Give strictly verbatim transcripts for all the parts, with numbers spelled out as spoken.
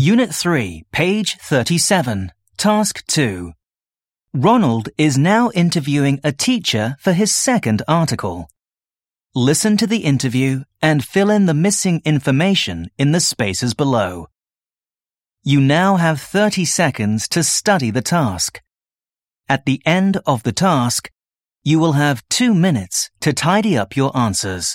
Unit three, page thirty-seven, Task two. Ronald is now interviewing a teacher for his second article. Listen to the interview and fill in the missing information in the spaces below. You now have thirty seconds to study the task. At the end of the task, you will have two minutes to tidy up your answers.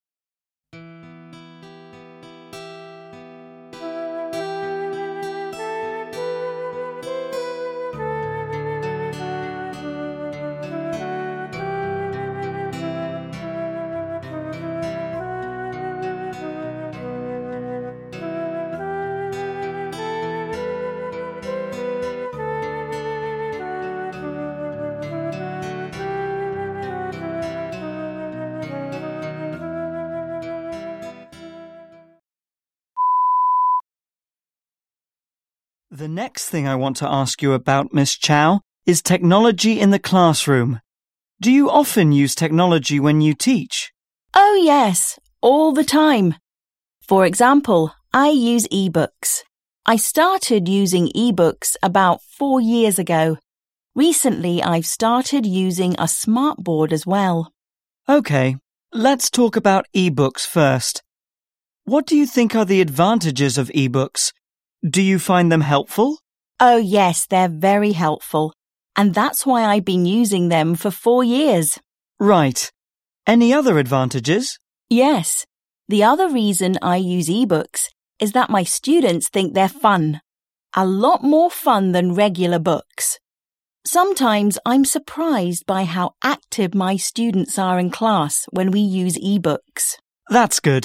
The next thing I want to ask you about, Miss Chow, is technology in the classroom. Do you often use technology when you teach? Oh yes, all the time. For example, I use e-books. I started using e-books about four years ago. Recently, I've started using a smartboard as well. Okay, let's talk about e-books first. What do you think are the advantages of e-books? Do you find them helpful? Oh yes, they're very helpful. And that's why I've been using them for four years. Right. Any other advantages? Yes. The other reason I use e-books is that my students think they're fun. A lot more fun than regular books. Sometimes I'm surprised by how active my students are in class when we use e-books. That's good.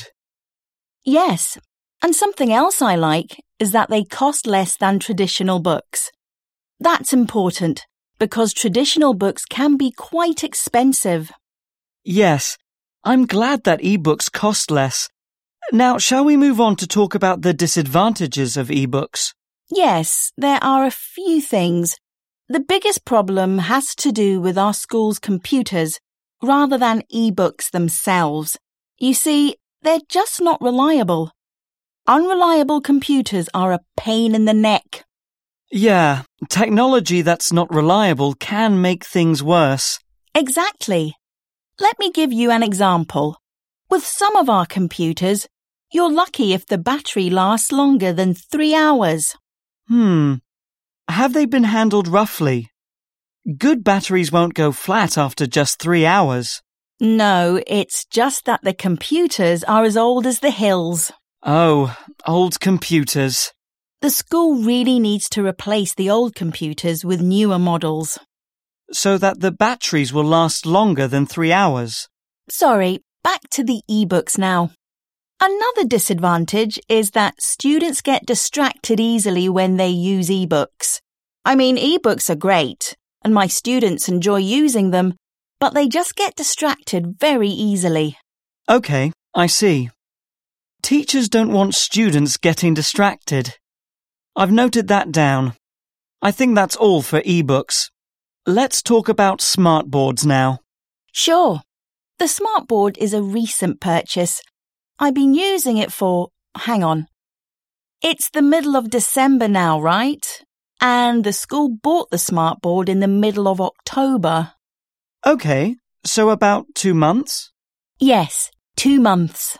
Yes. And something else I like is that they cost less than traditional books. That's important because traditional books can be quite expensive. Yes, I'm glad that e-books cost less. Now, shall we move on to talk about the disadvantages of e-books? Yes, there are a few things. The biggest problem has to do with our school's computers rather than e-books themselves. You see, they're just not reliable. Unreliable computers are a pain in the neck. Yeah, technology that's not reliable can make things worse. Exactly. Let me give you an example. With some of our computers, you're lucky if the battery lasts longer than three hours. Hmm. Have they been handled roughly? Good batteries won't go flat after just three hours. No, it's just that the computers are as old as the hills. Oh, old computers. The school really needs to replace the old computers with newer models. So that the batteries will last longer than three hours. Sorry, back to the e-books now. Another disadvantage is that students get distracted easily when they use e-books. I mean, e-books are great, and my students enjoy using them, but they just get distracted very easily. Okay, I see. Teachers don't want students getting distracted. I've noted that down. I think that's all for e-books. Let's talk about smartboards now. Sure. The smartboard is a recent purchase. I've been using it for... Hang on. It's the middle of December now, right? And the school bought the smartboard in the middle of October. Okay, so about two months? Yes, two months.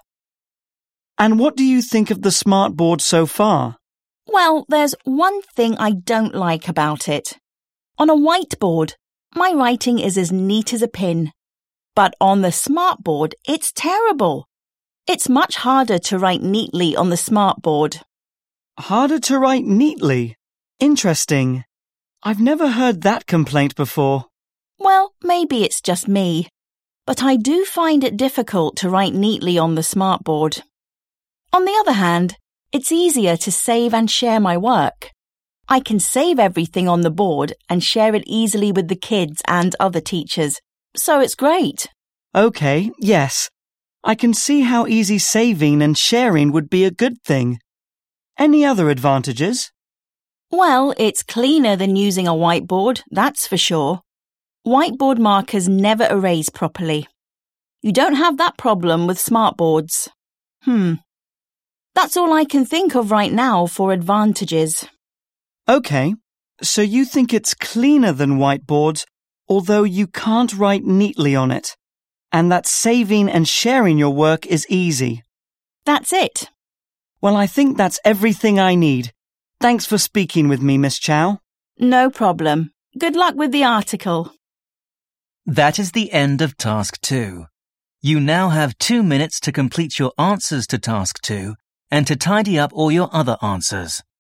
And what do you think of the smartboard so far? Well, there's one thing I don't like about it. On a whiteboard, my writing is as neat as a pin. But on the smartboard, it's terrible. It's much harder to write neatly on the smartboard. Harder to write neatly? Interesting. I've never heard that complaint before. Well, maybe it's just me. But I do find it difficult to write neatly on the smartboard. On the other hand, it's easier to save and share my work. I can save everything on the board and share it easily with the kids and other teachers, so it's great. Okay, yes. I can see how easy saving and sharing would be a good thing. Any other advantages? Well, it's cleaner than using a whiteboard, that's for sure. Whiteboard markers never erase properly. You don't have that problem with smartboards. Hmm. That's all I can think of right now for advantages. OK, so you think it's cleaner than whiteboards, although you can't write neatly on it, and that saving and sharing your work is easy. That's it. Well, I think that's everything I need. Thanks for speaking with me, Miss Chow. No problem. Good luck with the article. That is the end of Task two. You now have two minutes to complete your answers to Task two and to tidy up all your other answers.